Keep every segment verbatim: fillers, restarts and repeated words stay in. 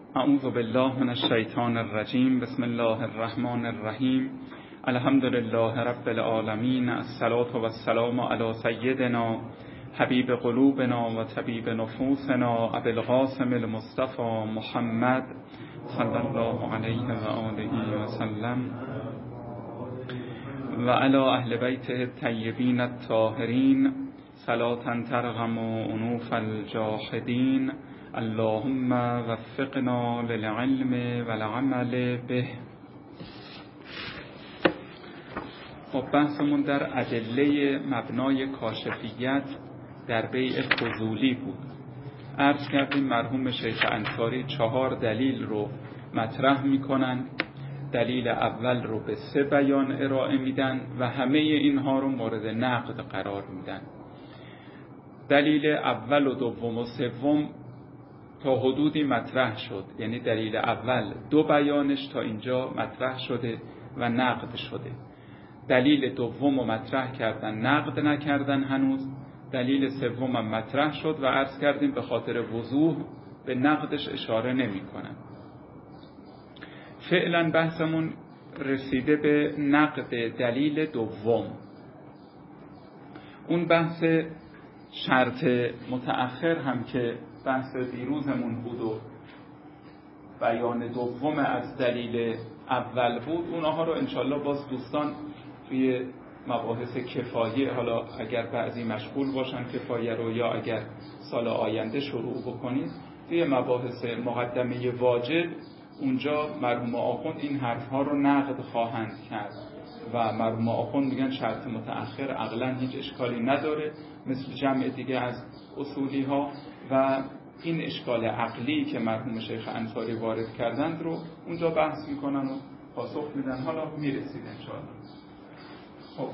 اعوذ بالله من الشیطان الرجیم. بسم الله الرحمن الرحیم. الحمد لله رب العالمین. الصلاة و السلام علی سیدنا حبیب قلوبنا و طبیب نفوسنا ابی القاسم المصطفى محمد صلی الله علیه و آله و سلم و علی اهل بیته الطیبین الطاهرین صلاة ترغم انوف الجاحدین. اللهم وفقنا للعلم والعمل به. خب بحثمون در ادله مبنای کاشفیت در بیع فضولی بود. عرض کردیم مرحوم شیخ انصاری چهار دلیل رو مطرح میکنن. دلیل اول رو به سه بیان ارائه میدن و همه اینها رو مورد نقد قرار میدن. دلیل اول و دوم و سوم تا حدودی مطرح شد، یعنی دلیل اول دو بیانش تا اینجا مطرح شده و نقد شده. دلیل دوم رو مطرح کردن، نقد نکردن هنوز. دلیل سوم هم مطرح شد و عرض کردیم به خاطر وضوح به نقدش اشاره نمی کنن. فعلا بحثمون رسیده به نقد دلیل دوم. اون بحث شرط متأخر هم که بحث دیروزمون بود و بیان دوم از دلیل اول بود، اونها رو انشالله باز دوستان توی مباحث کفایه، حالا اگر بعضی مشغول باشن کفایه رو یا اگر سال آینده شروع بکنید، توی مباحث مقدمه واجب اونجا مرحوم آخوند این حرفها رو نقد خواهند کرد و مرحوم آخوند میگن شرط متأخر عقلا هیچ اشکالی نداره مثل جمع دیگه از اصولی ها، و این اشکال عقلی که مرحوم شیخ انصاری وارد کردند رو اونجا بحث میکنن و پاسخ میدن. حالا میرسید انشاءالله. خب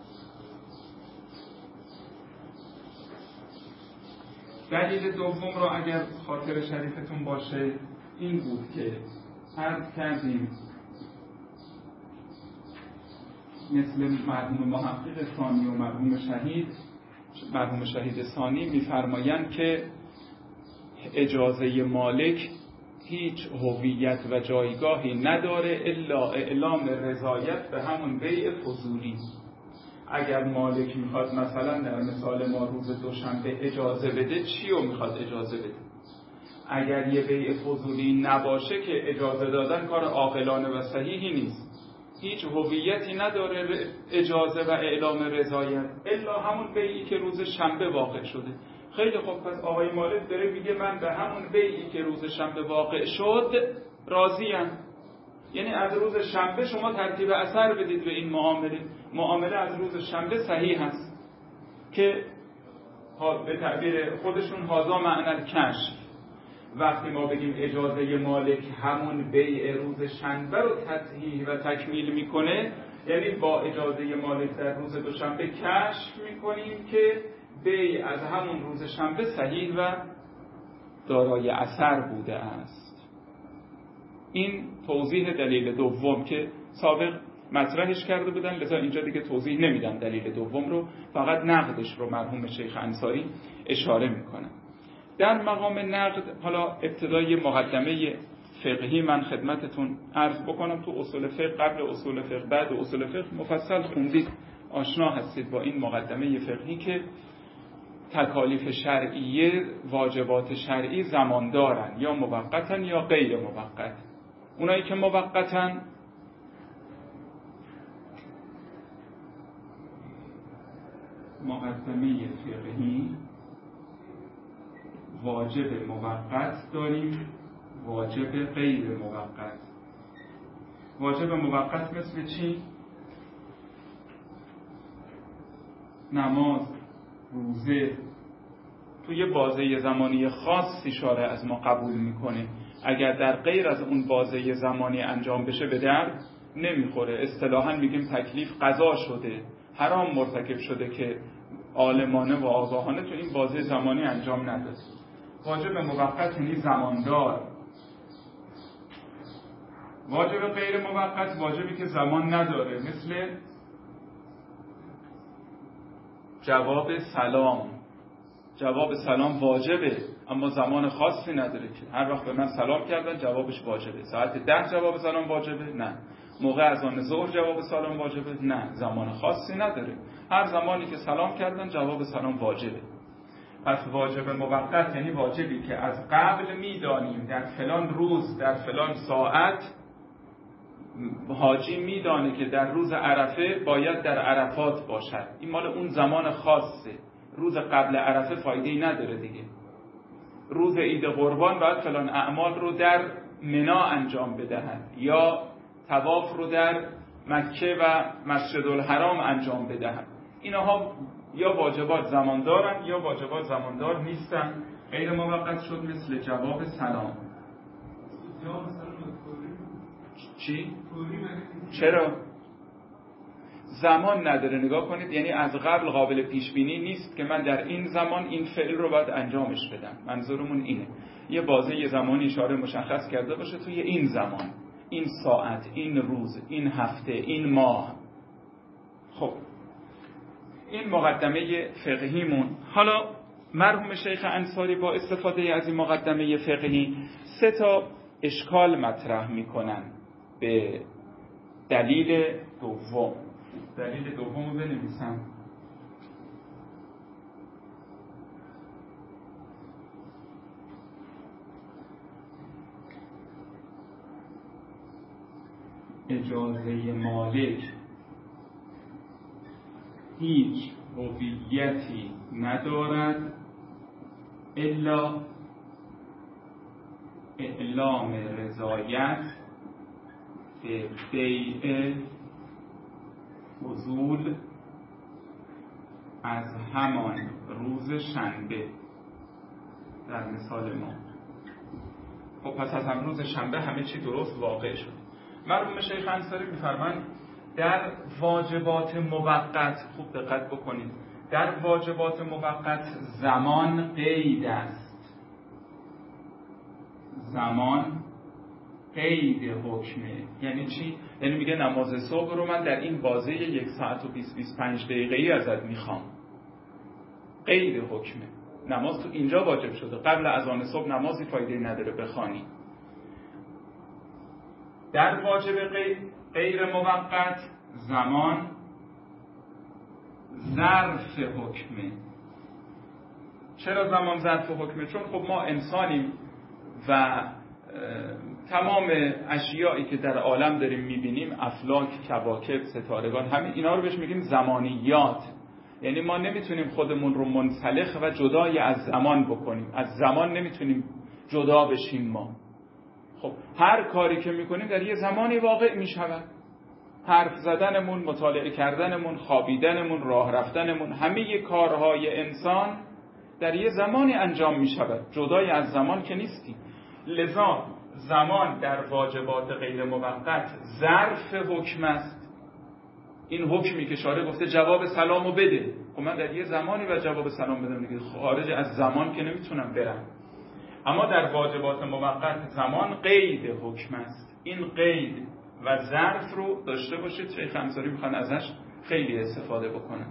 دلیل دوم رو اگر خاطر شریفتون باشه این بود که عرض کردیم مثل مرحوم محقق ثانی و مرحوم شهید مرحوم شهید ثانی میفرمایند که اجازه مالک هیچ هویت و جایگاهی نداره الا اعلام رضایت به همون بیع فضولی. اگر مالک میخواد مثلا در مثال ما روز دوشنبه اجازه بده، چی رو میخواد اجازه بده؟ اگر یه بیع فضولی نباشه که اجازه دادن کار عاقلانه و صحیحی نیست. هیچ هویتی نداره اجازه و اعلام رضایت الا همون بیعی که روز شنبه واقع شده. خیلی خوب، پس آقای مالک داره میگه من به همون بیعی که روز شنبه واقع شد راضیم. یعنی از روز شنبه شما ترتیب اثر بدید به این معامله. معامله از روز شنبه صحیح هست که به تعبیر خودشون هازا معنی الکشف. وقتی ما بگیم اجازه مالک همون بیع روز شنبه رو تصحیح و تکمیل میکنه، یعنی با اجازه مالک در روز دوشنبه کشف میکنیم که بیع از همون روز شنبه صحیح و دارای اثر بوده است. این توضیح دلیل دوم که سابق مطرحش کرده بودن، لذا اینجا دیگه توضیح نمیدن دلیل دوم رو، فقط نقدش رو مرحوم شیخ انصاری اشاره میکنن. در مقام نقد حالا ابتدای مقدمه فقهی من خدمتتون عرض بکنم. تو اصول فقه، قبل اصول فقه بعد اصول فقه مفصل خوندید، آشنا هستید با این مقدمه فقهی که تکالیف شرعیه، واجبات شرعی زمان دارن، یا موقتن یا غیر موقت. اونایی که موقتن مقدمه فقهی واجب موقت داریم، واجب غیر موقت. واجب موقت مثل چی؟ نماز، روزه، توی بازه زمانی خاصی شارع از ما قبول میکنه. اگر در غیر از اون بازه زمانی انجام بشه به درد نمیخوره. اصطلاحاً میگیم تکلیف قضا شده، حرام مرتکب شده که عالمانه و آگاهانه تو این بازه زمانی انجام نداد. واجب موقت یعنی زماندار. واجب غیر موقت واجبی که زمان نداره، مثل جواب سلام. جواب سلام واجبه اما زمان خاصی نداره که هر وقت به من سلام کردن جوابش واجبه. ساعت ده جواب سلام واجبه؟ نه. موقع اذان ظهر جواب سلام واجبه؟ نه. زمان خاصی نداره. هر زمانی که سلام کردن جواب سلام واجبه. پس واجب موقت یعنی واجبی که از قبل میدانیم در فلان روز در فلان ساعت حاجی میدانه که در روز عرفه باید در عرفات باشد. این مال اون زمان خاصه. روز قبل عرفه فایده‌ای نداره دیگه. روز عید قربان باید فلان اعمال رو در منا انجام بدهد یا طواف رو در مکه و مسجد الحرام انجام بدهد. اینها یا واجبات زماندارن یا واجبات زماندار نیستن. غیر موقت شد مثل جواب سلام. چی؟ چرا؟ زمان نداره. نگاه کنید، یعنی از قبل قابل پیش بینی نیست که من در این زمان این فعل رو باید انجامش بدم. منظورمون اینه یه بازه یه زمانی اشاره مشخص کرده باشه توی این زمان، این ساعت، این روز، این هفته، این ماه. خب این مقدمه فقهیمون. حالا مرحوم شیخ انصاری با استفاده از این مقدمه فقهی سه تا اشکال مطرح میکنن به دلیل دوم. دلیل دوم رو بنویسم. اجازه مالک هیچ هویتی ندارد الا اعلام رضایت به بیع فضول از همان روز شنبه در مثال ما. خب پس از هم روز شنبه همه چی درست واقع شد. مرحوم شیخ انصاری می‌فرمایند در واجبات موقت، خوب دقت بکنید، در واجبات موقت زمان قید است. زمان قید حکمه. یعنی چی؟ یعنی میگه نماز صبح رو من در این بازه یک ساعت و بیست بیست و پنج دقیقه‌ای ازت میخوام. قید حکمه. نماز تو اینجا واجب شده. قبل اذان صبح نمازی فایده نداره بخوانی. در واجب غیر موقت زمان ظرف حکمه. چرا زمان ظرف حکمه؟ چون خب ما انسانیم و تمام اشیایی که در عالم داریم میبینیم، افلاک، کواکب، ستارگان، همین اینا رو بهش میگیم زمانیات. یعنی ما نمیتونیم خودمون رو منسلخ و جدای از زمان بکنیم. از زمان نمیتونیم جدا بشیم ما. خب هر کاری که میکنیم در یه زمانی واقع میشود. حرف زدنمون، مطالعه کردنمون، خوابیدنمون، راه رفتنمون، همه کارهای انسان در یه زمانی انجام میشود. جدای از زمان که نیستیم. لذا زمان در واجبات غیر موقت ظرف حکم است. این حکمی که شارع گفته جواب سلامو بده، خب من در یه زمانی باید جواب سلام بدم دیگه، خارج از زمان که نمیتونم برم. اما در واجبات موقت زمان قید حکم است. این قید و ظرف رو داشته باشید. شیخ انصاری میخوان ازش خیلی استفاده بکنن.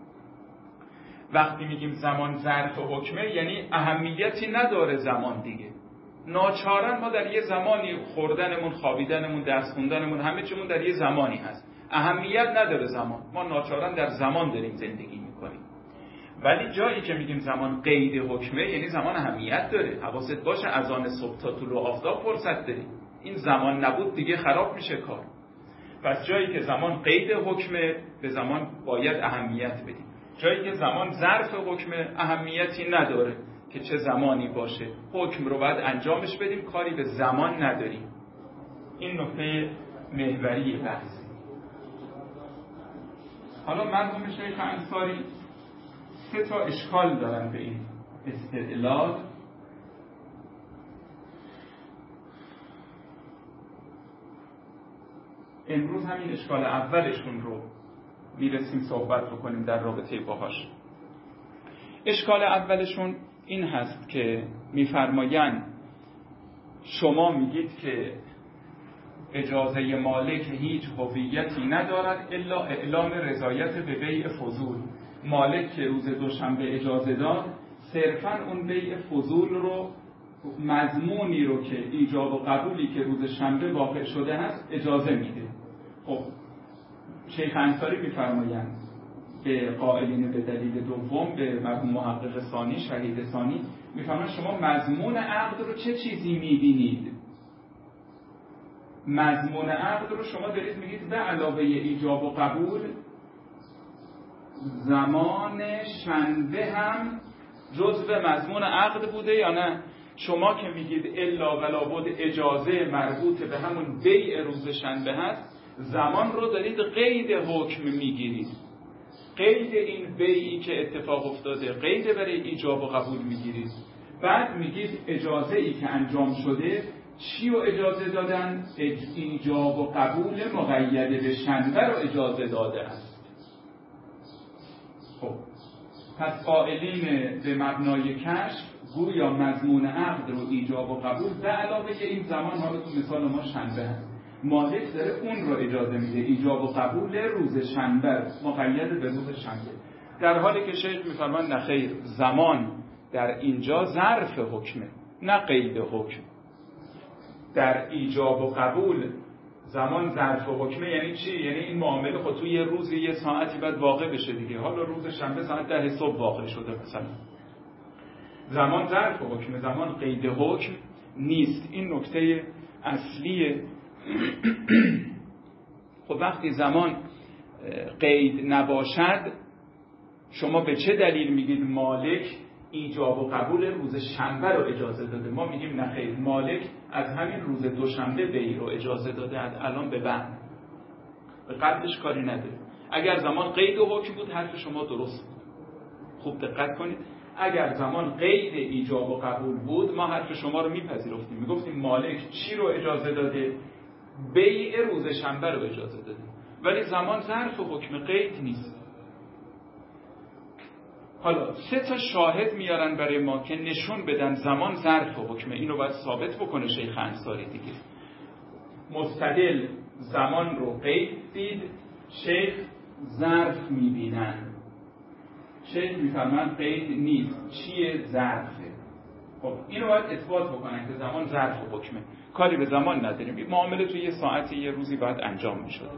وقتی میگیم زمان ظرف حکمه یعنی اهمیتی نداره زمان دیگه. ناچارن ما در یه زمانی خوردنمون، خوابیدنمون، درس خوندنمون، همه چیمون در یه زمانی هست. اهمیت نداره زمان. ما ناچارن در زمان داریم زندگی میکنیم. ولی جایی که میگیم زمان قید حکمه یعنی زمان اهمیت داره. حواست باشه اذان صبح تا طلوع آفتاب فرصت داریم. این زمان نبود دیگه خراب میشه کار. پس جایی که زمان قید حکمه به زمان باید اهمیت بدیم. جایی که زمان ظرف حکمه اهمیتی نداره که چه زمانی باشه. حکم رو باید انجامش بدیم، کاری به زمان نداریم. این نکته محوری بحث. حالا مرحوم شیخ انصاری سه تا اشکال دارن به این استدلال. امروز همین اشکال اولشون رو میرسیم صحبت بکنیم در رابطه باهاش. اشکال اولشون این هست که میفرمایند شما میگید که اجازه مالک هیچ هویتی ندارد الا اعلام رضایت به بیع فضول. مالک که روز دوشنبه اجازه داد صرفاً اون بیع فضول رو، مضمونی رو که ایجاب و قبولی که روز شنبه واقع شده هست اجازه میده. خب شیخ انصاری میفرمایند به قائلین به دلیل دوم، به مرحوم محقق ثانی، شهید ثانی، میفرمایند شما مضمون عقد رو چه چیزی میبینید؟ مضمون عقد رو شما دارید میگید به علاوه ایجاب و قبول زمان شنبه هم جزء مضمون عقد بوده یا نه؟ شما که میگید الا ولا بد اجازه مربوط به همون بیع روز شنبه هست، زمان رو دارید قید حکم میگیرید، قید این بیعی که اتفاق افتاده، قید برای ایجاب و قبول میگیرید. بعد میگید اجازه ای که انجام شده چی رو اجازه دادن؟ ایجاب و قبول مقید به شنبه رو اجازه داده است. خب پس قائلین به مبنای کشف گویا مضمون عقد رو ایجاب و قبول به علاوه این زمان، حالا تو مثال ما شنبه هست، مالک داره اون رو اجازه میده، ایجاب و قبول روز شنبه مقید به روز شنبه، در حالی که شیخ میفرمان نه خیر، زمان در اینجا ظرف حکمه نه قید حکم. در ایجاب و قبول زمان ظرف حکمه یعنی چی؟ یعنی این معامله خود توی یه روزی یه ساعتی بعد واقع بشه دیگه. حالا روز شنبه ساعت ده صبح واقع شده مثلا، زمان ظرف حکمه، زمان قید حکم نیست. این نکته اصلیه. خب وقتی زمان قید نباشد، شما به چه دلیل میگید مالک ایجاب و قبول روز شنبه رو اجازه داده؟ ما میگیم نه خیر، مالک از همین روز دوشنبه بیع رو اجازه داده، از الان به بعد، به قبلش کاری نداره. اگر زمان قید و حکم بود حرف شما درست بود. خوب دقت کنید، اگر زمان قید ایجاب و قبول بود ما حرف شما رو میپذیرفتیم، میگفتیم مالک چی رو اجازه داده؟ بیع روز شنبه رو اجازه داده. ولی زمان ظرف و حکم قید نیست. حالا سه تا شاهد میارن برای ما که نشون بدن زمان ظرف و حکمه. اینو باید ثابت بکنه شیخ انصاری دیگه. مستدل زمان رو قید دید، شیخ ظرف میبینن. شیخ میفرمان قید نیست، چیه؟ ظرفه. خب اینو باید اثبات بکنن که زمان ظرف و حکمه. کاری به زمان نداریم، معامله توی یه ساعتی یه روزی باید انجام میشد.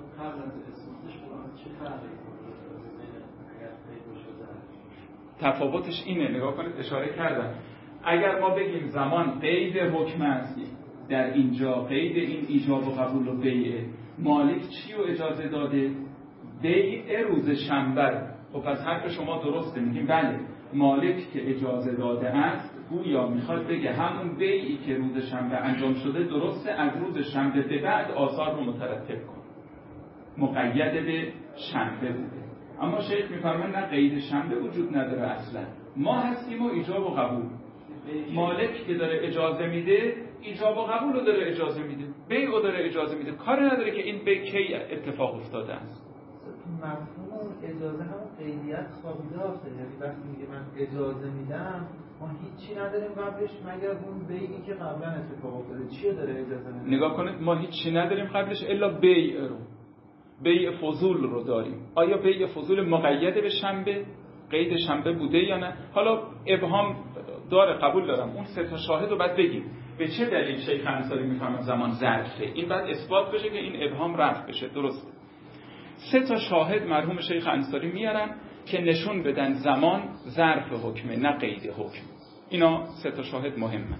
تفاوتش اینه، نگاه کنید اشاره کردم، اگر ما بگیم زمان قید حکم است، در اینجا قید این ایجاب و قبول و بیع، مالک چی رو اجازه داده؟ بیع روز شنبه. خب پس حرف شما درسته، میگیم بله، مالک که اجازه داده است گویا میخواد بگه همون بیعی که روز شنبه انجام شده درسته، از روز شنبه به بعد آثار رو مترتب کن، مقید به شنبه بوده. اما شیخ میفرمان نه، قید شنبه وجود نداره اصلا، ما هستیم و ایجاب و قبول. مالک که داره اجازه میده ایجاب و قبول رو داره اجازه میده، بیع رو داره اجازه میده، کاری نداره که این بیع کی اتفاق افتاده است. مفهوم اجازه هم قیدیت خوابیده است، یعنی وقتی میگه من اجازه میدم ما هیچی نداریم قبلش مگر اون بیعی که قبلا اتفاق افتاده. چی داره اجازه میده؟ نگاه کنید، ما هیچی نداریم قبلش الا بیع رو، بیع فضول رو داریم. آیا بیع فضول مقید به شنبه، قید شنبه بوده یا نه؟ حالا ابهام داره، قبول دارم، اون سه تا شاهد رو بعد بگیم به چه دلیل شیخ انصاری میفهمه زمان ظرفه. این بعد اثبات بشه که این ابهام رفع بشه. درسته، سه تا شاهد مرحوم شیخ انصاری میارن که نشون بدن زمان ظرف حکمه نه قید حکم. اینا سه تا شاهد مهمه.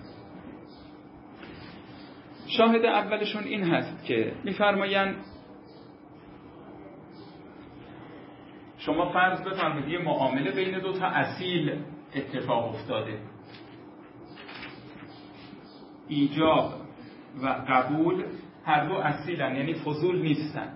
شاهد اولشون این هست که میفرمایند شما فرض بفرمایید یه معامله بین دو تا اصیل اتفاق افتاده، ایجاب و قبول هر دو اصیلن، یعنی فضول نیستن.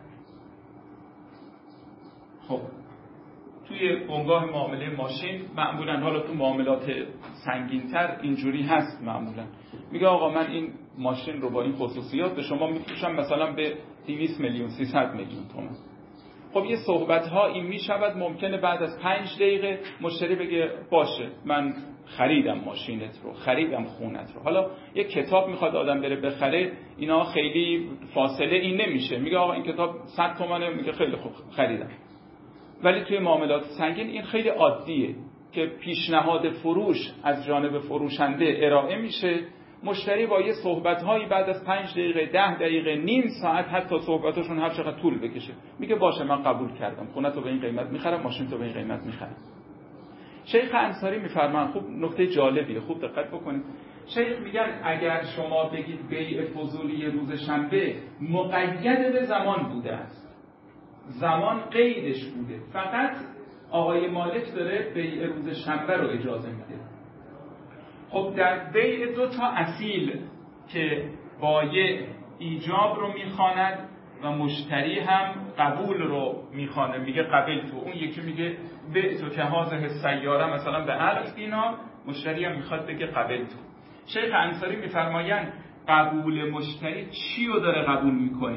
خب توی بنگاه معامله ماشین معمولا، حالا تو معاملات سنگین‌تر اینجوری هست، معمولا میگه آقا من این ماشین رو با این خصوصیات به شما میفروشم مثلا به دویست میلیون سیصد میلیون تومان. خب یه صحبت ها این میشود، ممکنه بعد از پنج دقیقه مشتری بگه باشه من خریدم ماشینت رو، خریدم خونت رو. حالا یه کتاب میخواد آدم بره بخره، اینا خیلی فاصله این نمیشه، میگه آقا این کتاب صد تومنه، میگه خیلی خوب خریدم. ولی توی معاملات سنگین این خیلی عادیه، که پیشنهاد فروش از جانب فروشنده ارائه میشه، مشتری با یه صحبت‌هایی بعد از پنج دقیقه، ده دقیقه، نیم ساعت، حتی صحبتاشون هر چقدر طول بکشه، میگه باشه من قبول کردم، خونه تو به این قیمت میخرم، ماشین تو به این قیمت میخرم. شیخ انصاری میفرمان، خوب نکته جالبیه، خوب دقت بکنید. شیخ میگن اگر شما بگید بیع فضولی روز شنبه مقید به زمان بوده است، زمان قیدش بوده، فقط آقای مالک داره بیع روز شنبه رو اجازه میده. خب در بیع دو تا اصیل که بایع ایجاب رو میخواند و مشتری هم قبول رو میخوانه، میگه قبل تو، اون یکی میگه بیع تو که هازه سیاره مثلا به الف دینار، مشتری هم میخواد بگه قبل تو. شیخ انصاری میفرمایند قبول مشتری چی رو داره قبول میکنه؟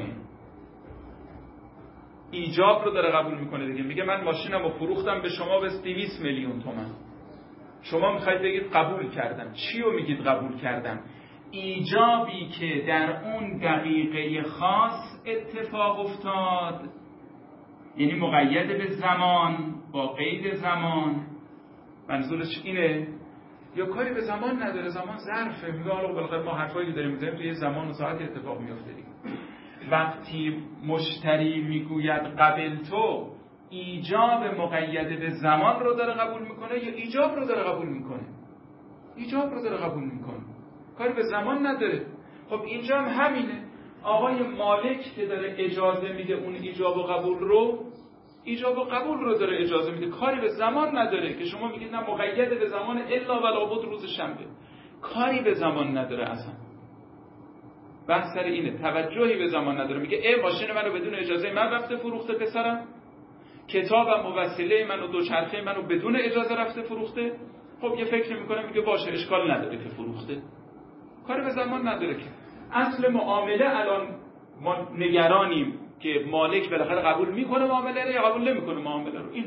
ایجاب رو داره قبول میکنه دیگه. میگه من ماشینم رو فروختم به شما به دویست میلیون تومان، شما میخواید بگید قبول کردم. چی رو میگید قبول کردم؟ ایجابی که در اون دقیقه خاص اتفاق افتاد، یعنی مقید به زمان، با قید زمان. منظورش اینه یا کاری به زمان نداره، زمان ظرفه، میگه حالا بالاخره ما حرفایی داریم میزنیم توی زمان و ساعتی اتفاق میفته. وقتی مشتری میگوید قبل تو، ایجاب مقید به زمان رو داره قبول میکنه یا ایجاب رو داره قبول میکنه؟ ایجاب رو داره قبول میکنه، کاری به زمان نداره. خب اینجا هم همینه، آقای مالک که داره اجازه میده اون ایجاب و قبول رو، ایجاب و قبول رو داره اجازه میده، کاری به زمان نداره که شما میگید نه مقید به زمان الا ولا بد روز شنبه، کاری به زمان نداره اصلا. بحث سر اینه، توجهی به زمان نداره. میگه ای ماشین منو بدون اجازه من رفته فروخته پسرم، کتابم و وسیله منو دوچرخه منو بدون اجازه رفته فروخته. خب یه فکر میکنه میگه باشه اشکال نداره که فروخته، کاری به زمان نداره. که اصل معامله الان ما نگرانیم که مالک بالاخره قبول میکنه معامله رو یا قبول نمیکنه معامله رو. این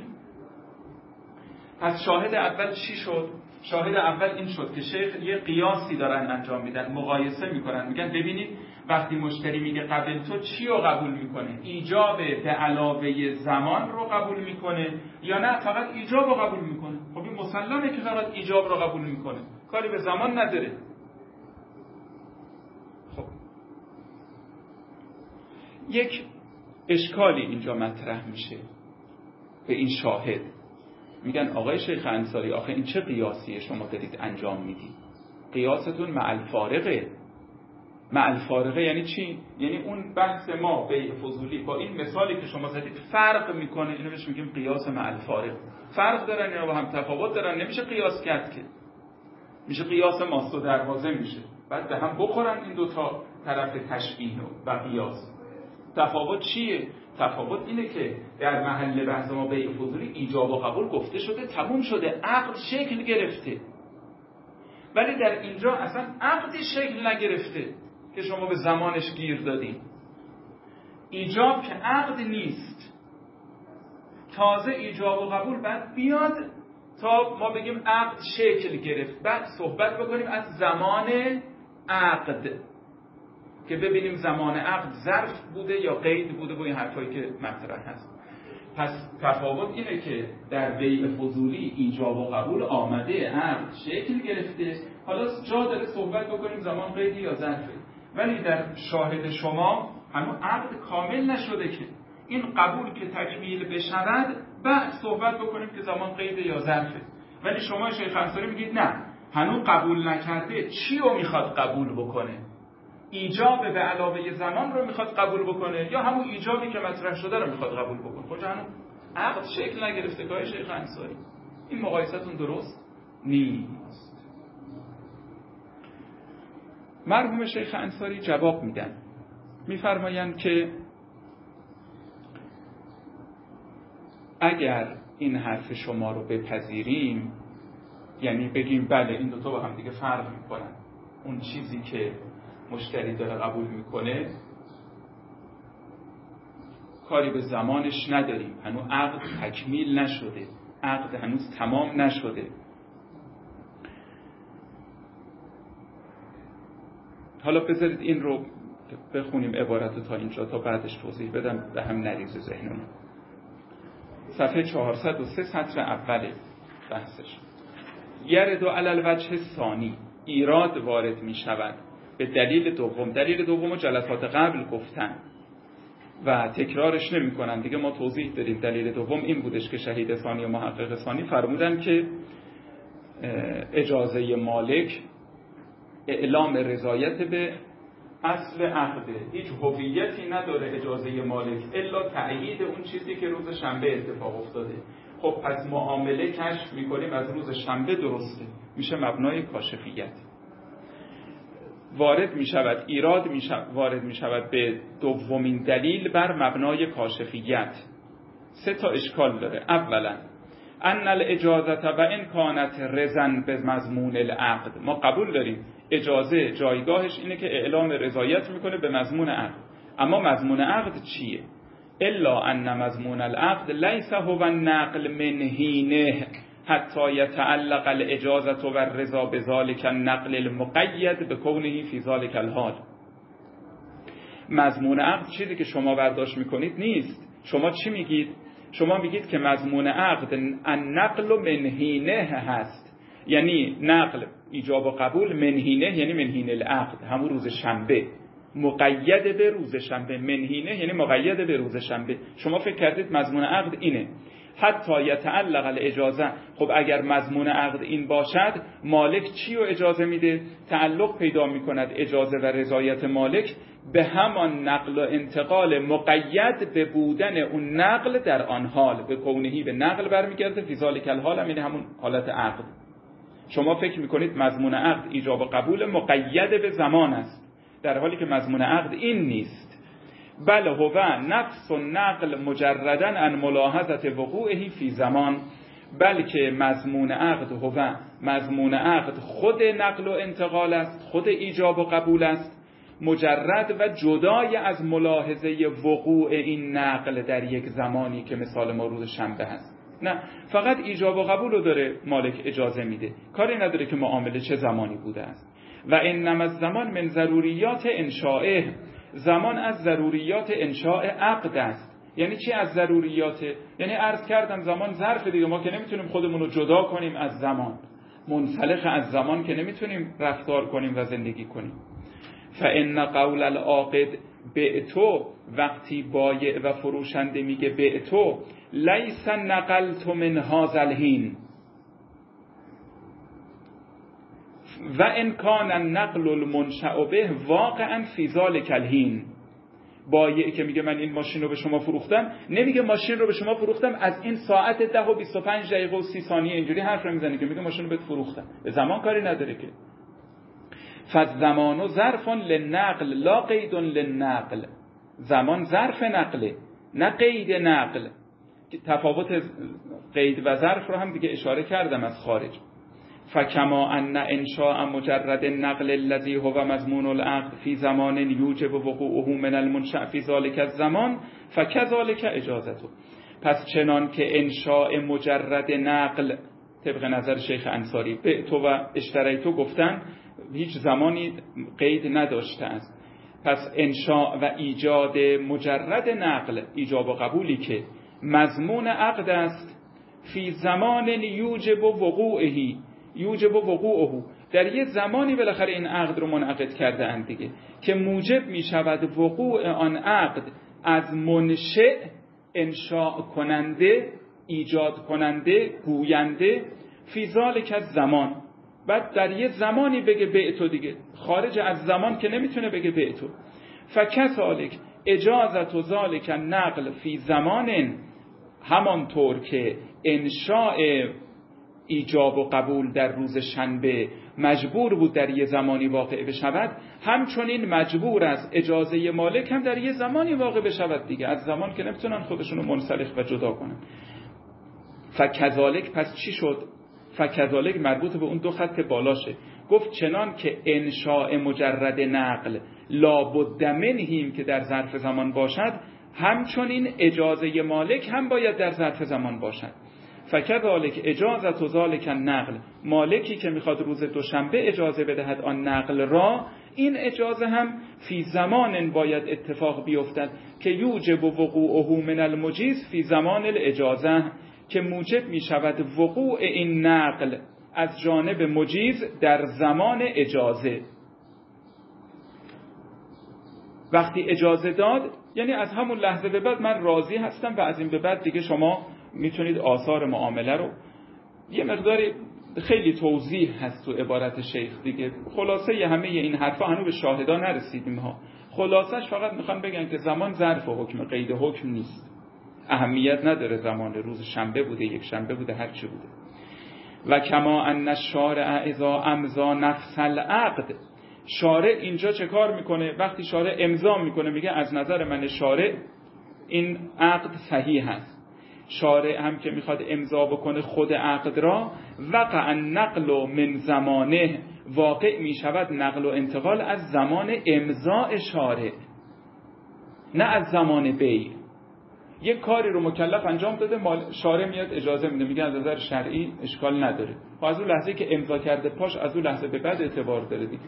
از شاهد اول چی شد؟ شاهد اول این شد که شیخ یه قیاسی دارن انجام میدن، مقایسه میکنن، میگن ببینید وقتی مشتری میگه قبل تو چی رو قبول میکنه؟ ایجاب به علاوه زمان رو قبول میکنه یا نه فقط ایجاب رو قبول میکنه؟ خب این مسلمه که فقط ایجاب رو قبول میکنه، کاری به زمان نداره. خب یک اشکالی اینجا مطرح میشه به این شاهد. میگن آقای شیخ انصاری آخه این چه قیاسیه شما دارید انجام میدید؟ قیاستون مع الفارقه. مع الفارقه یعنی چی؟ یعنی اون بحث ما بیع فضولی با این مثالی که شما زدید فرق میکنه، اینو بهش میگیم قیاس مع الفارق. فرق دارن اینا با هم، تفاوت دارن، نمیشه قیاس کرد که، میشه قیاس ماست و دروازه میشه، بعد به هم بخورن این دوتا طرف تشبیه و قیاس. تفاوت چیه؟ تفاوت اینه که در محل بحث ما بیع فضولی ایجاب و قبول گفته شده، تموم شده، عقد شکل گرفته. ولی در اینجا اصلا عقدی شکل نگرفته که شما به زمانش گیر دادین. ایجاب که عقد نیست، تازه ایجاب و قبول بعد بیاد تا ما بگیم عقد شکل گرفت، بعد صحبت بکنیم از زمان عقد که ببینیم زمان عقد ظرف بوده یا قید بوده و این حرفایی که مطرح هست. پس تفاوت اینه که در بیع فضولی ایجاب و قبول آمده، عقد شکل گرفته، حالا جا داره صحبت بکنیم زمان قیدی یا ظرفه. ولی در شاهد شما هنوز عقد کامل نشده که این قبول که تکمیل بشود بعد صحبت بکنیم که زمان قید یا ظرفه. ولی شما شیخ انصاری میگید نه، هنوز قبول نکرده، چی رو میخواد قبول بکنه؟ ایجاب به علاوه زمان رو میخواد قبول بکنه یا همون ایجابی که مطرح شده رو میخواد قبول بکنه؟ خب هنوز عقد شکل نگرفته که شیخ انصاری. این مقایستون درست نیست. مرحوم شیخ انصاری جواب میدن، میفرمایند که اگر این حرف شما رو بپذیریم، یعنی بگیم بله این دوتا با هم دیگه فرق میکنن، اون چیزی که مشتری داره قبول میکنه کاری به زمانش نداریم، هنوز عقد تکمیل نشده، عقد هنوز تمام نشده. حالا بذارید این رو بخونیم عبارت تا اینجا تا بعدش توضیح بدم به هم نریزه ذهنمون. صفحه چهارصد و سه سطر اوله. بحثش. یرد علی الوجه ثانی، ایراد وارد می شود به دلیل دوم. دلیل دوم جلسات قبل گفتن و تکرارش نمی کنن دیگه، ما توضیح دادیم. دلیل دوم این بودش که شهید ثانی و محقق ثانی فرمودن که اجازه مالک اعلام رضایت به اصل عقده، هیچ هویتی نداره اجازه مالک الا تأیید اون چیزی که روز شنبه اتفاق افتاده. خب پس معامله کشف میکنیم از روز شنبه درسته، میشه مبنای کاشفیت. وارد میشود ایراد میشود وارد میشود به دومین دلیل بر مبنای کاشفیت. سه تا اشکال داره. اولا ان الاجازه و ان کانت رضا به مضمون العقد، ما قبول داریم اجازه جایگاهش اینه که اعلام رضایت میکنه به مضمون عقد، اما مضمون عقد چیه؟ الا ان مضمون العقد لیس هو النقل من حینه حتی یتعلق الاجازه و الرضا بذلك النقل المقید بکونه فی ذلك الحال. مضمون عقد چیزی که شما برداشت میکنید نیست. شما چی میگید؟ شما میگید که مضمون عقد النقل من حینه هست، یعنی نقل ایجاب و قبول منهینه یعنی منهین العقد، همون روز شنبه، مقید به روز شنبه. منهینه یعنی مقید به روز شنبه. شما فکر کردید مضمون عقد اینه. حتی یتعلق الاجازه، خب اگر مضمون عقد این باشد مالک چی رو اجازه میده؟ تعلق پیدا میکند اجازه و رضایت مالک به همان نقل و انتقال مقید به بودن اون نقل در آن حال، به کونهی به نقل برمیگرده فی ذلک الحال، یعنی همون حالت عقد. شما فکر میکنید مضمون عقد ایجاب و قبول مقید به زمان است، در حالی که مضمون عقد این نیست. بل هو نفس النقل مجردا عن ملاحظه وقوعه فی زمان، بلکه مضمون عقد هو مضمون عقد خود نقل و انتقال است، خود ایجاب و قبول است، مجرد و جدای از ملاحظه وقوع این نقل در یک زمانی که مثال ما روز شنبه هست. نه، فقط ایجاب و قبول رو داره مالک اجازه میده، کاری نداره که معامله چه زمانی بوده است. و انما الزمان من ضروریات انشاءه، زمان از ضروریات انشاء عقد است. یعنی چی از ضروریات؟ یعنی عرض کردم زمان ظرف دیگه، ما که نمیتونیم خودمون رو جدا کنیم از زمان، منسلخ از زمان که نمیتونیم رفتار کنیم و زندگی کنیم. فان قول العاقد بعتو، وقتی بایع و فروشنده میگه بعتو، لیس نقلت من هذا الحین و ان کان النقل المنشأ به واقعا فی ذلک الحین. بایعی که میگه من این ماشین رو به شما فروختم، نمیگه ماشین رو به شما فروختم از این ساعت ده و بیست و پنج دقیقه و سی ثانیه، اینجوری حرف نمیزنه که میگه ماشین رو بهت فروختم. به زمان کاری نداره که. فالزمان ظرف للنقل لا قید للنقل، زمان ظرف نقله نه قید نقل. تفاوت قید و ظرف رو هم دیگه اشاره کردم از خارج. فکما ان انشاء مجرد النقل الذي هو مضمون العقد في زمان يوجب وقوعه من المنشأ في ذلك الزمان فكذلك اجازته. پس چنان که انشاء مجرد نقل طبق نظر شیخ انصاری به تو و اشتریتو گفتن هیچ زمانی قید نداشته است. پس انشاء و ایجاد مجرد نقل، ایجاب و قبولی که مضمون عقد است، فی زمان یوجب وقوعه، یوجب وقوعه، در یه زمانی بالاخره این عقد رو منعقد کرده اند دیگه، که موجب می شود وقوع آن عقد از منشأ، انشاء کننده، ایجاد کننده، گوینده، فی ذلک الزمان. بعد در یه زمانی بگه بعتو دیگه، خارج از زمان که نمیتونه بگه بعتو. فکذلک اجازت و ذلک النقل فی زمان، همانطور که انشاء ایجاب و قبول در روز شنبه مجبور بود در یه زمانی واقع بشود، همچنین مجبور است اجازه مالک هم در یه زمانی واقع بشود دیگه، از زمان که نمیتونن خودشونو منسلخ و جدا کنن. فکذالک، پس چی شد؟ فکذالک مربوط به اون دو خط بالاشه. گفت چنان که انشاء مجرد نقل لابد منهیم که در ظرف زمان باشد، همچنین اجازه مالک هم باید در ظرف زمان باشد. فکذالک اجازت و ذالک النقل، مالکی که میخواد روز دوشنبه اجازه بدهد آن نقل را، این اجازه هم فی زمان باید اتفاق بیفتد که یوجب وقوعه من المجیز فی زمان الاجازه، که موجب می شود وقوع این نقل از جانب مجیز در زمان اجازه. وقتی اجازه داد یعنی از همون لحظه به بعد من راضی هستم و از این به بعد دیگه شما میتونید آثار معامله رو، یه مقداری خیلی توضیح هست تو عبارت شیخ دیگه، خلاصه ی همه این حرفا هنوز به شاهدا نرسیدیم ها، خلاصش فقط میخوان بگن که زمان ظرف و حکم، قید حکم نیست، اهمیت نداره زمان، روز شنبه بوده، یک شنبه بوده، هر چی بوده. و کما ان الشارع اذا امضا نفس العقد، شارع اینجا چه کار میکنه؟ وقتی شارع امضا میکنه میگه از نظر من شارع این عقد صحیح هست. شارع هم که میخواد امضا بکنه خود عقد را، وقع النقل من زمانه، واقع میشود نقل و انتقال از زمان امضاء شارع، نه از زمان بیع. یک کاری رو مکلف انجام داده، شارع میاد اجازه میده، میگه از نظر شرعی اشکال نداره، و از اون لحظه که امضا کرده پاش از اون لحظه به بعد اعتبار داره دیگه.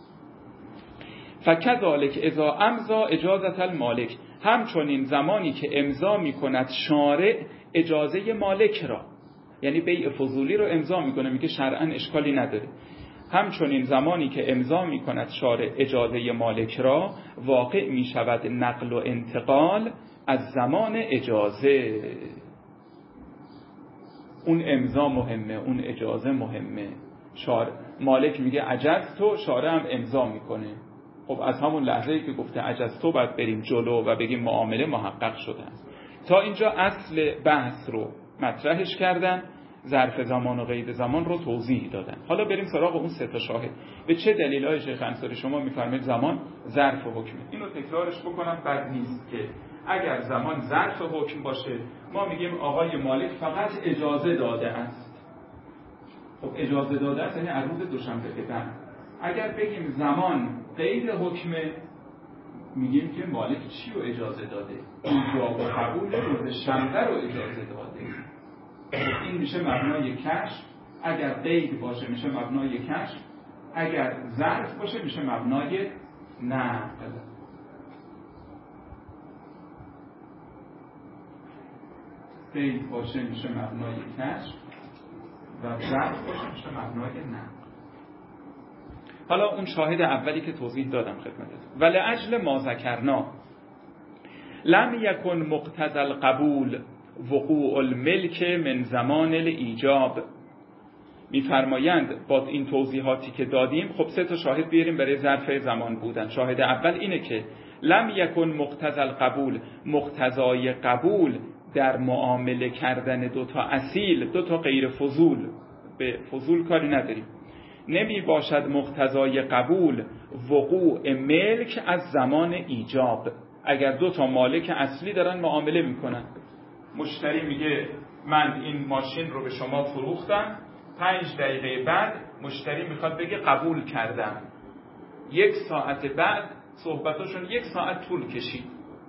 فکذالک اذا امضا اجازت المالک، همچنین زمانی که امضا میکند شارع اجازه مالک را، یعنی بیع فضولی رو امضا میکنه، میگه شرعاً اشکالی نداره، همچنین زمانی که امضا میکند شارع اجازه مالک را، واقع میشود نقل و انتقال از زمان اجازه. اون امضا مهمه، اون اجازه مهمه. شارع مالک میگه عجزتو، شارع هم امضا میکنه. خب از همون لحظه‌ای که گفته عجزتو باید بریم جلو و بگیم معامله محقق شده است. تا اینجا اصل بحث رو مطرحش کردن، ظرف زمان و قید زمان رو توضیح دادن. حالا بریم سراغ اون سه تا شاهد. به چه دلیل‌های شیخ انصاری شما می‌فرمایید زمان ظرف حکمه؟ اینو تکرارش بکنم بد نیست که اگر زمان ظرف حکم باشه ما میگیم آقای مالک فقط اجازه داده است. خب اجازه داده است یعنی از روز دوشنبه به بعد. اگر بگیم زمان قید حکمه میگیم که مالک چی رو اجازه داده؟ ایجاب و قبول روز شنبه رو اجازه داده. این میشه مبنای کشف. اگر قید باشه میشه مبنای کشف، اگر ظرف باشه میشه مبنای نقل. قید باشه میشه مبنای کشف و ظرف باشه میشه مبنای نقل. حالا اون شاهد اولی که توضیح دادم خدمتتون، ولأجل ما ذکرنا لم یکن مقتضی القبول وقوع الملک من زمان الایجاب. میفرمایند با این توضیحاتی که دادیم خب سه تا شاهد بیاریم برای ظرف زمان بودن. شاهد اول اینه که لم یکن مقتضی القبول، مقتضای قبول در معامله کردن دو تا اصیل، دو تا غیر فضول، به فضول کاری نداریم، نمی باشد مقتضای قبول وقوع ملک از زمان ایجاب. اگر دو تا مالک اصلی دارن معامله میکنن، مشتری میگه من این ماشین رو به شما فروختم، پنج دقیقه بعد مشتری میخواد بگه قبول کردم، یک ساعت بعد صحبتاشون یک ساعت طول کشید،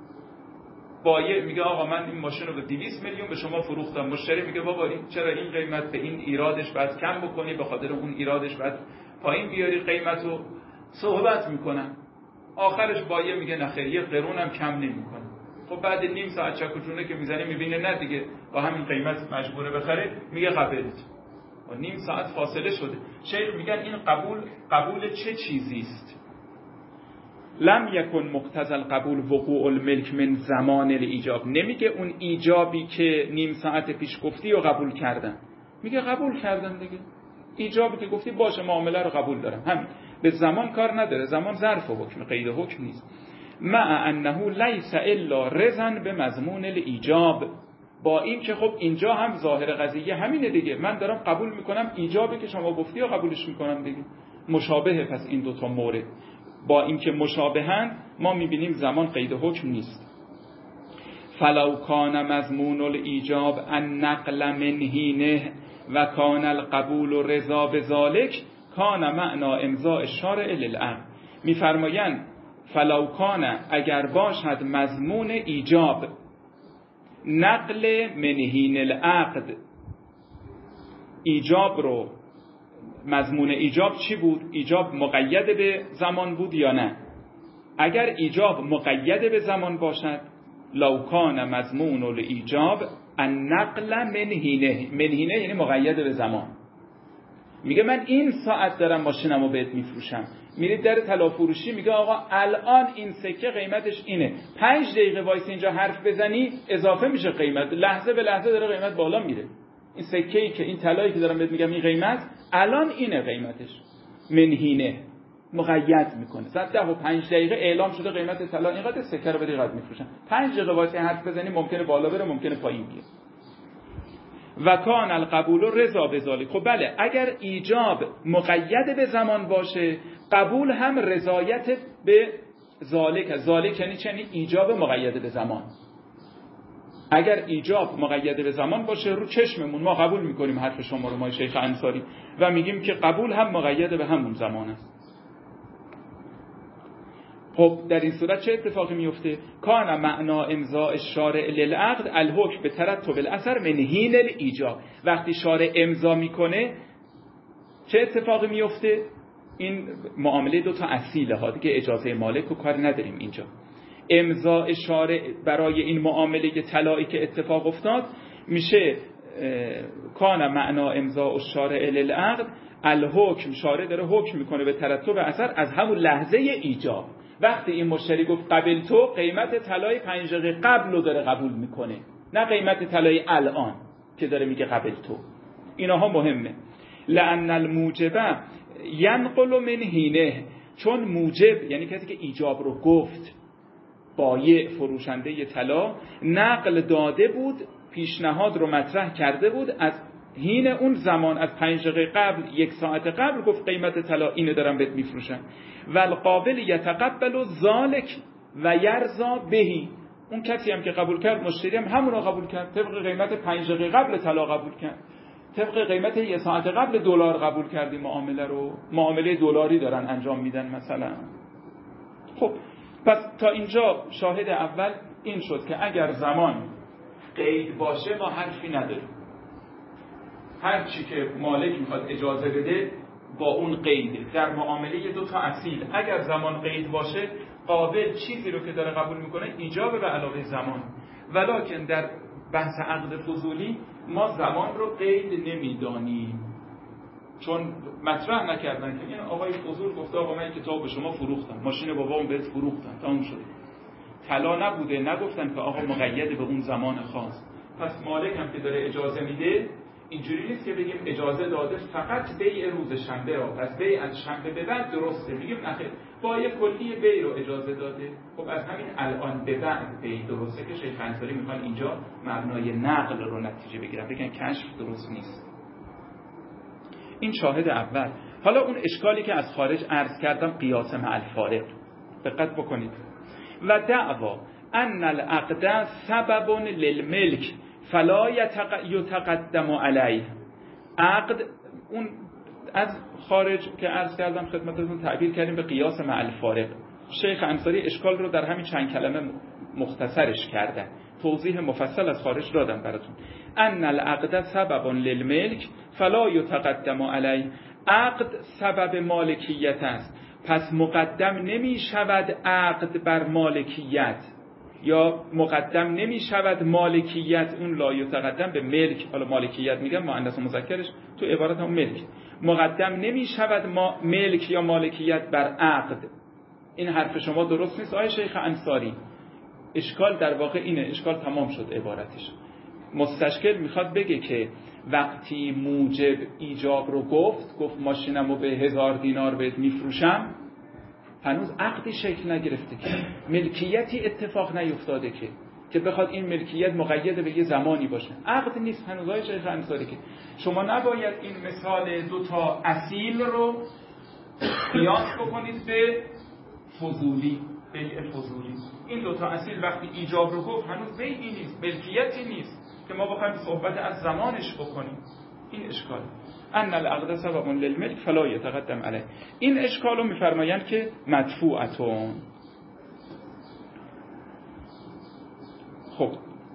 بایع میگه آقا من این ماشین رو به دویست میلیون به شما فروختم، مشتری میگه بابا چرا این قیمت، به این ایرادش باید کم بکنی، به خاطر اون ایرادش باید پایین بیاری قیمتو، صحبت میکنن، آخرش بایع میگه نه خیر، یه قرونم کم نمیکنه. خب بعد نیم ساعت چک و چونه که میزنه میبینه نه دیگه با همین قیمت مجبوره بخره، میگه قبلت، و نیم ساعت فاصله شده. شیخ میگن این قبول قبول چه چیزی است؟ لم یکن مقتضی القبول وقوع الملک من زمان الایجاب. نمیگه اون ایجابی که نیم ساعت پیش گفتی رو قبول کردن، میگه قبول کردن دیگه، ایجابی که گفتی باشه معامله رو قبول دارم، همین، به زمان کار نداره، زمان ظرف حکم، قید حکم نیست. مع انه لیس الا رضا به مضمون الایجاب، با این که خب اینجا هم ظاهر قضیه همینه دیگه، من دارم قبول میکنم ایجابی که شما گفتی رو قبولش میکنم دیگه، مشابهه. پس این دوتا مورد با اینکه مشابهن ما میبینیم زمان قید حکم نیست. فلو کان مضمون الایجاب ان نقل منهینه و کان القبول رضا بذالک کان معنا امضاء الشارع للعقد. میفرمایند فلو کان، اگر باشد مضمون ایجاب نقل منهین العقد، ایجاب رو، مضمون ایجاب چی بود؟ ایجاب مقید به زمان بود یا نه؟ اگر ایجاب مقید به زمان باشد، لو کان مضمون الایجاب النقل منهینه. منهینه یعنی مقید به زمان. میگه من این ساعت دارم ماشینمو بهت میفروشم. میرید در طلا فروشی میگه آقا الان این سکه قیمتش اینه، پنج دقیقه وایس اینجا حرف بزنی اضافه میشه قیمت، لحظه به لحظه داره قیمت بالا میره. این سکه ای که این طلایی که دارم بهت میگم این قیمت الان اینه قیمتش. منهینه مقید میکنه. ساعت ده و پنج دقیقه اعلام شده قیمت طلا اینقدر، سکه رو بدی قد میفروشن. پنج دقیقه واسه حرف بزنی ممکنه بالا بره ممکنه پایین بیاد. و کان القبول رضا بذالک. خب بله اگر ایجاب مقید به زمان باشه قبول هم رضایت به ذالک. ذالک یعنی چه؟ یعنی ایجاب مقید به زمان. اگر ایجاب مقید به زمان باشه رو چشممون ما قبول میکنیم حرف شما رو، ما شیخ انصاری، و میگیم که قبول هم مقید به همون زمان است. خب در این صورت چه اتفاقی میفته؟ کان معنا امضاء الشارع للعقد الحکم به ترتب الاثر من حین الایجاب. وقتی شارع امضا میکنه چه اتفاقی میفته؟ این معامله دو تا اصیله ها دیگه، اجازه مالک و کار نداریم اینجا. امضاء شارع برای این معامله طلایی که اتفاق افتاد میشه کان معنا امضاء الشارع للعقد الحکم، شارع داره حکم میکنه به ترتب اثر از همون لحظه ایجاب. وقتی این مشتری گفت قبل تو، قیمت طلای پنج دقیقه قبل رو داره قبول میکنه، نه قیمت طلای الان که داره میگه قبل تو. اینها مهمه. لأن الموجب ینقل من حینه، چون موجب یعنی کسی که ایجاب رو گفت، بایع فروشنده طلا نقل داده بود، پیشنهاد رو مطرح کرده بود از حین اون زمان، از پنج دقیقه قبل، یک ساعت قبل گفت قیمت طلا اینو دارم بهت میفروشم. و القابل یتقبل ذالک و یرضا بهی. اون کسی هم که قبول کرد، مشتری هم همون رو قبول کرد، طبق قیمت پنج دقیقه قبل طلا قبول کرد، طبق قیمت یک ساعت قبل دلار قبول کردیم معامله رو. معامله دلاری دارن انجام میدن مثلا. خب پس تا اینجا شاهد اول این شد که اگر زمان قید باشه ما حرفی نداریم. هر چی که مالک میخواد اجازه بده با اون قیده. در معامله دو تا اصیل اگر زمان قید باشه قابل چیزی رو که داره قبول میکنه ایجاب به علاوه زمان. ولکن در بحث عقد فضولی ما زمان رو قید نمیدانیم، چون مطرح نکردن که این آقای فضول گفته آقا من کتاب به شما فروختم، ماشین بابام بهت فروختم، تموم شد. طلا نبوده، نگفتن که آقا مقید به اون زمان خاص. پس مالک هم که داره اجازه میده اینجوری نیست که بگیم اجازه داده فقط بیع روز شنبه را، پس بیع از شنبه به بعد درسته. میگیم نخیر، با یک کلی بیع رو اجازه داده. خب از همین الان به بعد بیع درسته که شیخ انصاری میخوان اینجا مبنای نقل رو نتیجه بگیرن، بگن کشف درست نیست. این شاهد اول. حالا اون اشکالی که از خارج عرض کردم، قیاس مع الفارق، دقت بکنید. و دعوا ان العقد سبب للملک فلا یتقدم علیه. عقد اون از خارج که عرض کردم خدمتتون تعبیر کردیم به قیاس مع الفارق. شیخ انصاری اشکال رو در همین چند کلمه مختصرش کردن، توضیح مفصل از خارج دادم براتون. ان العقد سبب للملک فلا یتقدم علیه. عقد سبب مالکیت است، پس مقدم نمی شود عقد بر مالکیت، یا مقدم نمی شود مالکیت، اون لا یتقدم به ملک، حالا مالکیت میگم مؤنث و مذکرش تو عبارت هم ملک، مقدم نمی شود ما ملک یا مالکیت بر عقد. این حرف شما درست نیست آقای شیخ انصاری. اشکال در واقع اینه، اشکال تمام شد عبارتش. مستشکل میخواد بگه که وقتی موجب ایجاب رو گفت، گفت ماشینمو به هزار دینار بهت میفروشم، هنوز عقدی شکل نگرفته که ملکیتی اتفاق نیفتاده که که بخواد این ملکیت مقید به یه زمانی باشه. عقد نیست هنوز های شیخ انصاری که شما نباید این مثال دو تا اصیل رو قیاس بکنید به فضولی، بیع فضولی. این دو تا اصیل وقتی ایجاب رو گفت هنوز بیعی نیست، ملکیتی نیست که ما بخوایم صحبت از زمانش بکنیم. این اشکال. ان العقد سبب للملک فلا یتقدم علیه. این اشکال رو میفرمایند که مدفوعتون. خب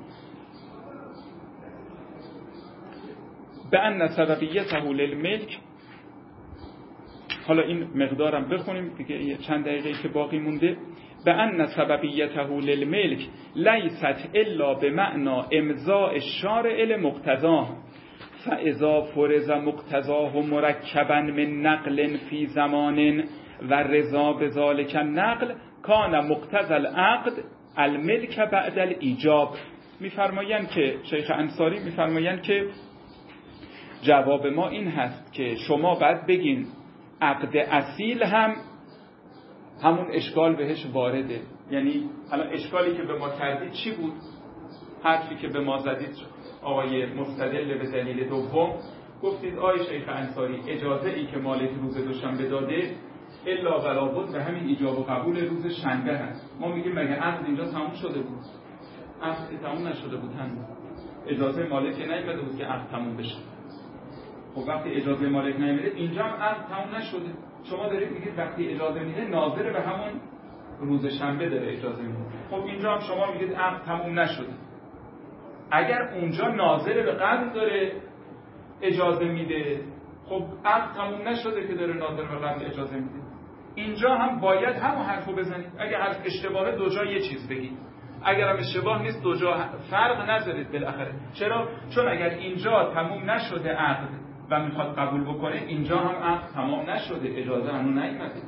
به ان سببیته للملک. حالا این مقدارم بخونیم دیگه چند دقیقه که باقی مونده. به ان سببیته للملک لیست الا بمعنى امضاء الشارع لمقتضاه فاذا فرض مقتضاه مرکبا من نقل فی زمان و رضا بذلک النقل کان مقتضى العقد الملک بعد الایجاب. میفرمایند که شیخ انصاری میفرمایند که جواب ما این هست که شما باید بگین عقد اصیل هم همون اشکال بهش وارده. یعنی الان اشکالی که به ما کردید چی بود؟ حرفی که به ما زدید آقای مستدل به دلیل دوم، گفتید آقای شیخ انصاری اجازه ای که مالک روز دوشنبه داده الا ولا بد به همین ایجاب و قبول روز شنبه هست. ما میگیم مگه عقد اینجا تموم شده بود؟ عقد تموم نشده بود، هنوز اجازه مالک نیامده بود که عقد تموم بشه. خب وقتی اجازه مالک نیامده اینجا هم عقد تموم نشده. شما دارید میگید وقتی اجازه میده ناظر به همون روز شنبه داره اجازه میده. خب اینجا هم شما میگید عقد تموم نشده. اگر اونجا ناظر به قبل داره اجازه میده، خب عقد تموم نشده که داره ناظر به قبل اجازه میده. اینجا هم باید همون حرفو بزنید. اگر حرف اشتباهه دو جا یه چیز بگید، اگر هم اشتباه نیست دو جا فرق نذارید بالاخره. چرا؟ چون اگر اینجا تموم نشده عقد و میخواد قبول بکنه، اینجا هم عقد تمام نشده، اجازه هنوز نیامده.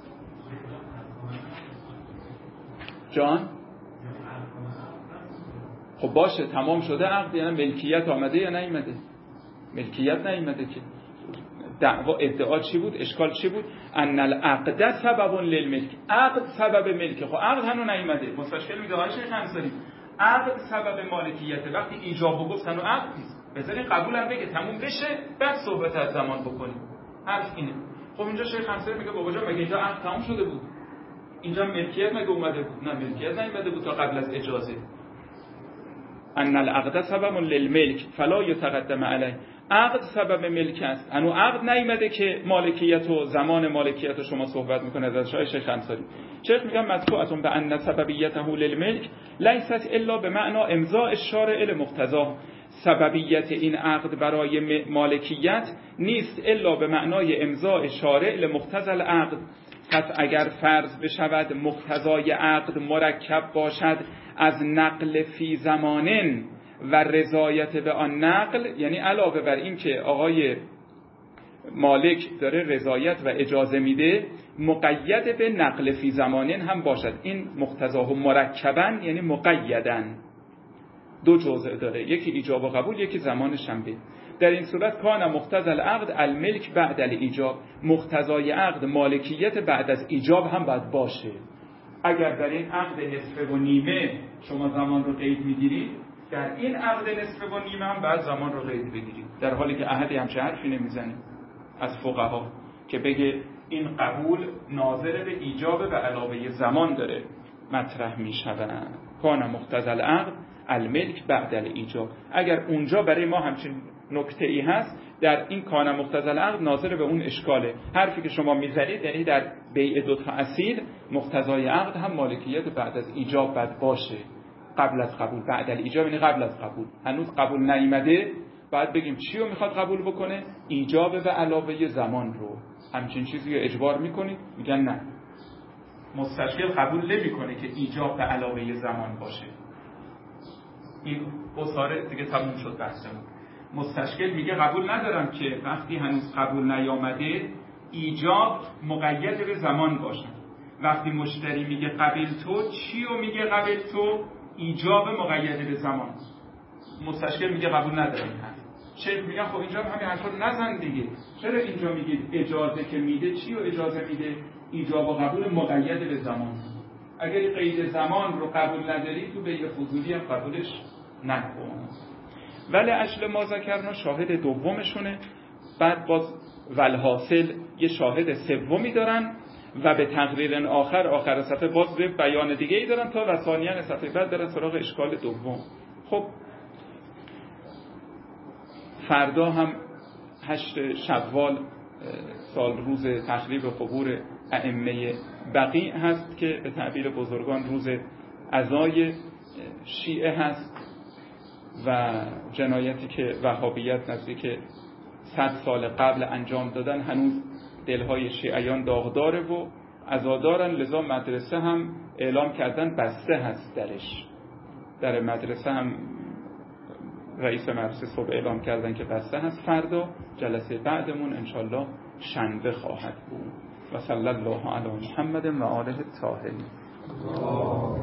جان خب باشه تمام شده عقد، یعنی ملکیت آمده یا نیامده؟ ملکیت نیامده که. دعوا ادعا چی بود؟ اشکال چی بود؟ ان العقد سبب للملک. عقد سبب ملک. خب عقد هنوز نیامده. مستشکل میگه آقای شیخ انصاری عقد سبب مالکیت. وقتی ایجاب و گفت هنوز عقد نیست، بذارین قبول هم بگه تموم بشه بعد صحبت از زمان بکنیم. حرف اینه. خب اینجا شیخ انصاری میگه بابا جان مگه اینجا عقد تموم شده بود؟ اینجا ملکیت مگه اومده بود؟ نه ملکیت نیامده بود تا قبل از اجازه. ان العقد سبب للملک فلا یتقدم علیه. عقد سبب ملک است. انو عقد نیامده که مالکیت و زمان مالکیت رو شما صحبت میکنه از شای شیخ انصاری. شیخ میگم مدفوعتون به ان سببیته للملک لیست الا به معنی امضاء الشارع لمقتضاه. سببیت این عقد برای مالکیت نیست الا به معنای امضاء شارع لمقتضى العقد. پس اگر فرض بشود مقتضای عقد مرکب باشد از نقل فی زمانن و رضایت به آن نقل، یعنی علاوه بر این که آقای مالک داره رضایت و اجازه میده مقید به نقل فی زمانن هم باشد. این مقتضاه مرکبن یعنی مقیدن، دو جزء داره، یکی ایجاب و قبول، یکی زمان شنبه. در این صورت کان مقتضی العقد الملک بعد الایجاب. مقتضای عقد مالکیت بعد از ایجاب هم باید باشه. اگر در این عقد نصف و نیمه شما زمان رو قید میگیرید، در این عقد نصف و نیمه هم بعد زمان رو قید بگیرید، در حالی که احدی همچه حرفی نمیزنه از فقها که بگه این قبول ناظر به ایجاب و علاوه زمان داره مطرح میشود. کان مقتضی العقد الملک بعد الایجاب. اگر اونجا برای ما همچین نکته ای هست، در این کان مقتضی العقد ناظر به اون اشکاله. حرفی که شما میزنید یعنی در بیع دو تا اصیل مقتضای عقد هم مالکیت بعد از ایجاب باید باشه، قبل از قبول. بعد الایجاب یعنی قبل از قبول. هنوز قبول نیامده، بعد بگیم چی رو میخواد قبول بکنه؟ ایجاب و علاوه زمان رو. همچین چیزی رو اجبار میکنید؟ میگن نه، مستشکل قبول نمیکنه که ایجاب و علاوه زمان باشه. این اصاره دیگه تموم شد بحثمون. مستشکل میگه قبول ندارم که وقتی هنوز قبول نیامده ایجاب مقید به زمان باشه. وقتی مشتری میگه قبل تو، چی رو میگه قبل تو؟ ایجاب مقید به زمان. مستشکل میگه قبول ندارم. شیخ میگه خب اینجا همین حرفا رو نزن دیگه. چرا اینجا میگید اجازه که میده چی رو اجازه میده؟ ایجاب و قبول مقید به زمان. اگر قید زمان رو قبول نداری تو بیع فضولی هم قبولش نکن. ولی اجل ما ذکرنا شاهد دومشونه. بعد باز والحاصل یه شاهد سومی دارن و به تقریر آخر آخر صفحه باز به بیان دیگه ای دارن تا وثانیان صفحه بعد دارن سراغ اشکال دوم. خب فردا هم هشت شوال سال روز تخریب قبور ائمه بقیع هست که به تعبیر بزرگان روز عزای شیعه هست و جنایتی که وهابیت نزدیک صد سال قبل انجام دادن هنوز دلهای شیعیان داغداره و عزادارن، لذا مدرسه هم اعلام کردن بسته هست درش. در مدرسه هم رئیس مدرسه صبح اعلام کردن که بسته هست. فردا جلسه بعدمون انشالله شنبه خواهد بود. و صلی الله علی محمد و آله الطاهرین.